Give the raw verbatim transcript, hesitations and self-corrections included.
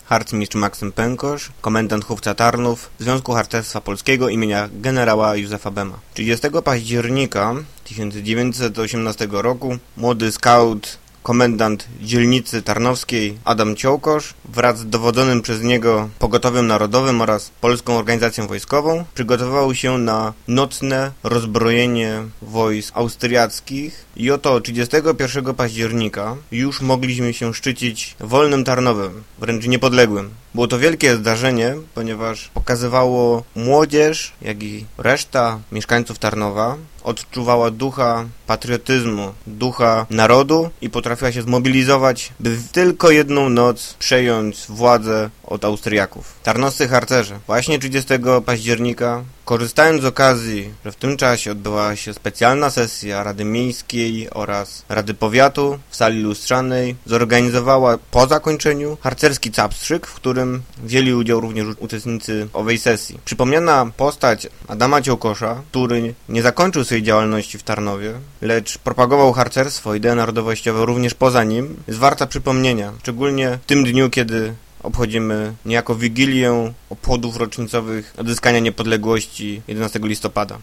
harcmistrz Maksym Pękosz, komendant Hufca Tarnów Związku Harcerstwa Polskiego imienia generała Józefa Bema. trzydziestego października tysiąc dziewięćset osiemnastego roku młody skaut, komendant dzielnicy tarnowskiej Adam Ciołkosz wraz z dowodzonym przez niego Pogotowiem Narodowym oraz Polską Organizacją Wojskową przygotował się na nocne rozbrojenie wojsk austriackich i oto trzydziestego pierwszego października już mogliśmy się szczycić wolnym Tarnowem, wręcz niepodległym. Było to wielkie zdarzenie, ponieważ pokazywało młodzież, jak i reszta mieszkańców Tarnowa odczuwała ducha patriotyzmu, ducha narodu i potrafiła się zmobilizować, by w tylko jedną noc przejąć władzę od Austriaków. Tarnowscy harcerze właśnie trzydziestego października, korzystając z okazji, że w tym czasie odbywała się specjalna sesja Rady Miejskiej oraz Rady Powiatu w sali lustrzanej, zorganizowała po zakończeniu harcerski capstrzyk, w którym wzięli udział również uczestnicy owej sesji. Przypomniana postać Adama Ciołkosza, który nie zakończył swojej działalności w Tarnowie, lecz propagował harcerstwo, idee narodowościowe również poza nim, jest warta przypomnienia, szczególnie w tym dniu, kiedy obchodzimy niejako Wigilię obchodów rocznicowych odzyskania niepodległości jedenastego listopada.